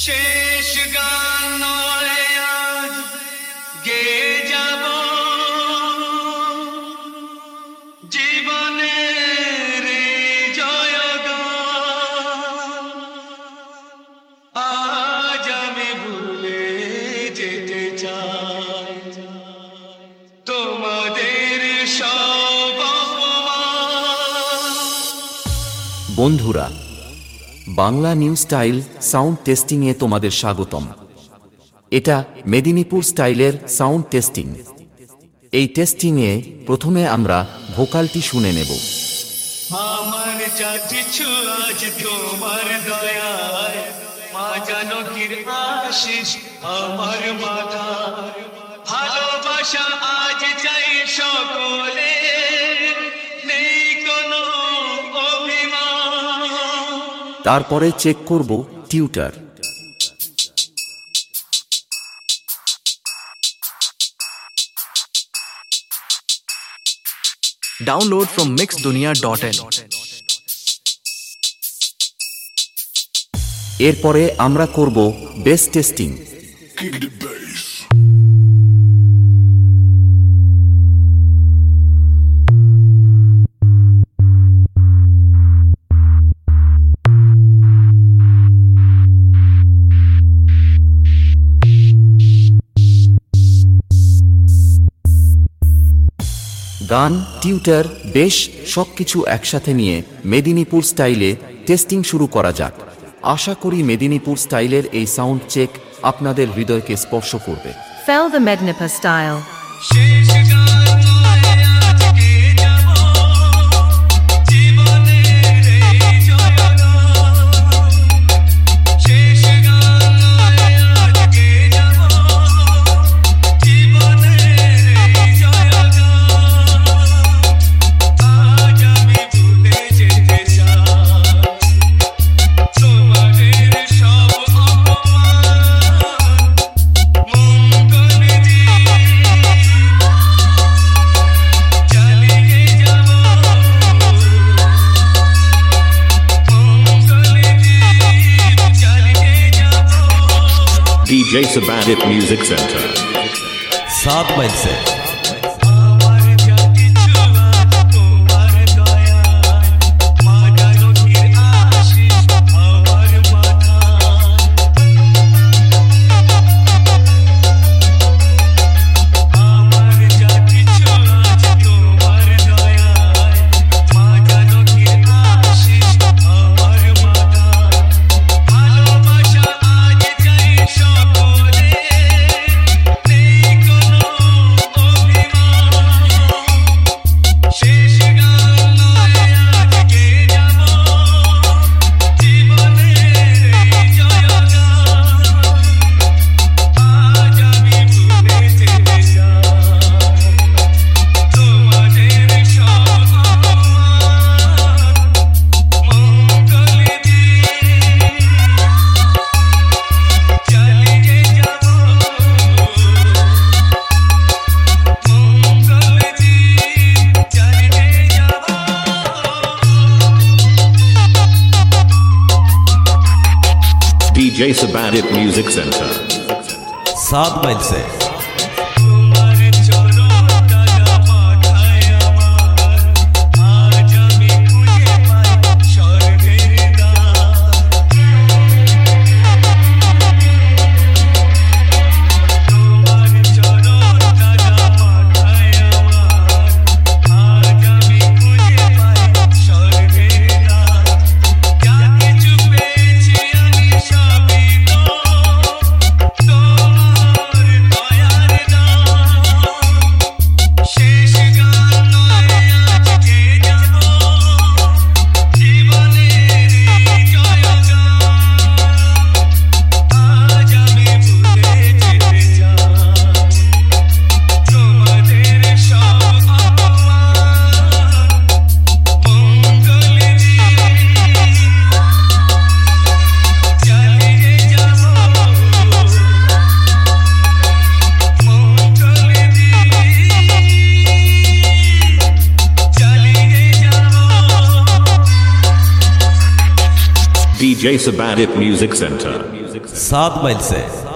শেষ গান নয় আজ গেয়ে যাব জীবনের জয়গান। আজ আমি ভুলে যেতে চাই তোমাদের সব অপমান। বন্ধুরা, বাংলা নিউ স্টাইল সাউন্ড টেস্টিংয়ে তোমাদের স্বাগতম। এটা মেদিনীপুর স্টাইলের সাউন্ড টেস্টিং। এই টেস্টিংয়ে প্রথমে আমরা ভোকালটি শুনে নেব। আমার যাচ্ছি আজ তোমার দয়ায়, মা জানকীর আশিস আমার মাথা। ভালোবাসা আজ চাই সকলে, নেই কোনো অভিমান। তারপরে চেক করব টিউটার। Download from mixdunia.in. এরপরে আমরা করব বেস টেস্টিং। গান, টিউটার, বেশ সবকিছু একসাথে নিয়ে মেদিনীপুর স্টাইলে টেস্টিং শুরু করা যাক। আশা করি মেদিনীপুর স্টাইলের এই সাউন্ড চেক আপনাদের হৃদয়কে স্পর্শ করবে। Fell the Mednipur style. শেষ গান নয় আজ গেয়ে যাব জীবনের জয়গান। শেষ গান নয় আজ গেয়ে যাব জীবনের জয়গান। আজ আমি ভুলে যেতে চাই তোমাদের সব অপমান। মঙ্গল দিয়ে চালিয়ে যাব, মঙ্গল দিয়ে চালিয়ে যাব। DJ Sabadip Music Center. 7 mile से আমার যাচ্ছি আজ তোমার দয়ায়, মা জানকীর আশিস আমার মাথা। আমার যাচ্ছি আজ তোমার দয়ায়, মা জানকীর আশিস আমার মাথা। ভালোবাসা আজ চাই সকলে, নেই কোনো অভিমান। শেষ গান নয় আজ গেয়ে যাব জীবনের জয়গান। আজ আমি ভুলে যেতে চাই তোমাদের সব অপমান। মঙ্গল দিয়ে চালিয়ে যাব, মঙ্গল দিয়ে চালিয়ে যাব। DJ Sabadip Music Center. 7 mile से তোমার চরণ দাদা মাথায় আমার, আজ আমি খুঁজে পাই স্বর্গের দ্বার। তোমার চরণ দাদা মাথায় আমার, আজ আমি খুঁজে পাই স্বর্গের দ্বার। যা কিছু পেয়েছি আমি সবই তো তোমার দয়ার দান। শেষ গান নয় আজ গেয়ে যাব জীবনের জয়গান। আজ আমি ভুলে যেতে চাই তোমাদের সব অপমান। মঙ্গল দিয়ে চালিয়ে যাব, মঙ্গল দিয়ে চালিয়ে যাব। DJ Sabadip Music Center. 7 mile से